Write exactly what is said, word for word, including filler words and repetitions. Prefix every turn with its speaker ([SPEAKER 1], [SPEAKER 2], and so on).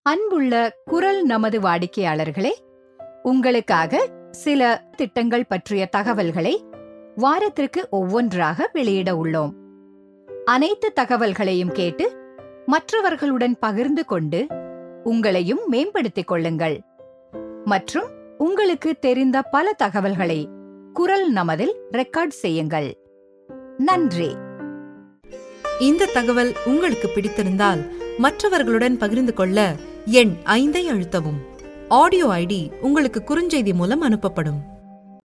[SPEAKER 1] அன்புள்ள குரல் நமது வாடிக்கையாளர்களே, உங்களுக்காக சில திட்டங்கள் பற்றிய தகவல்களை வாரத்திற்கு ஒவ்வொன்றாக வெளியிட உள்ளோம். அனைத்து தகவல்களையும் கேட்டு மற்றவர்களுடன் பகிர்ந்து கொண்டு உங்களையும் மேம்படுத்திக் கொள்ளுங்கள். மற்றும் உங்களுக்கு தெரிந்த பல தகவல்களை குரல் நமதில் ரெக்கார்ட் செய்யுங்கள். நன்றி.
[SPEAKER 2] இந்த தகவல் உங்களுக்கு பிடித்திருந்தால் மற்றவர்களுடன் பகிர்ந்து கொள்ள எண் ஐந்தை அழுத்தவும். ஆடியோ ஐடி உங்களுக்கு குறுஞ்செய்தி மூலம் அனுப்பப்படும்.